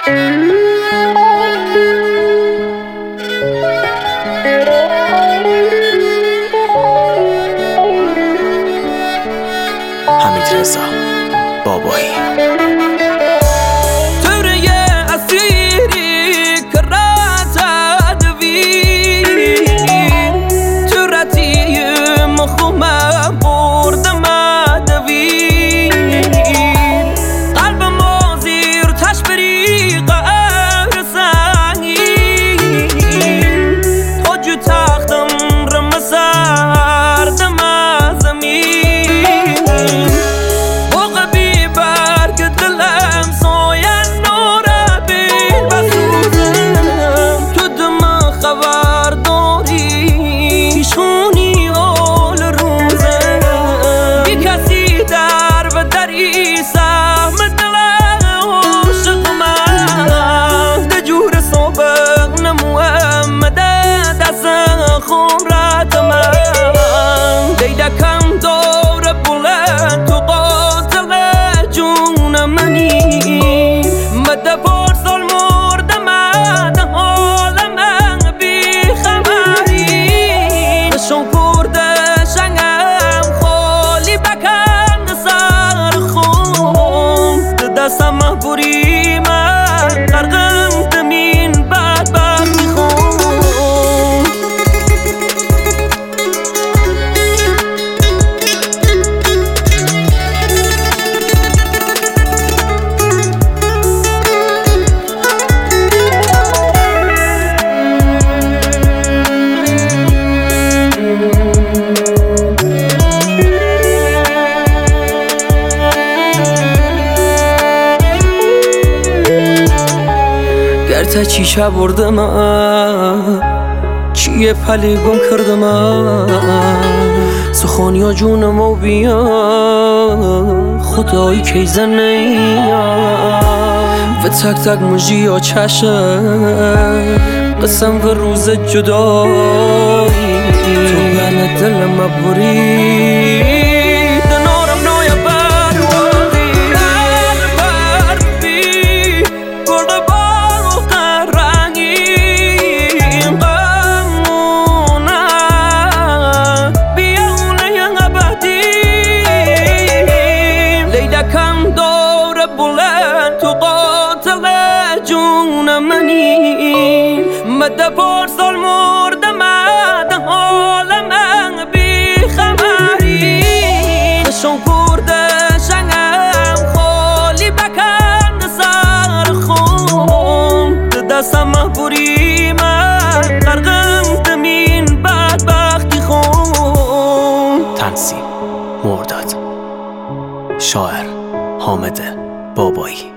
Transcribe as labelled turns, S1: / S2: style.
S1: حمیدرضا بابایی.
S2: گرته چیچه بردم چیه پلی گم کردم سخونیا جونم و بیا خدایی کی زنی و تک تک مجی یا چشم قسم و روز جدایی تو بین دلم بری مده پرسال مردم ده حالم بی خبری خشم کرده شنگم خالی بکن سر خون دستم محبوری من غرقم دمین بدبختی خون.
S1: تنظیم مرداد، شاعر حامد بابایی.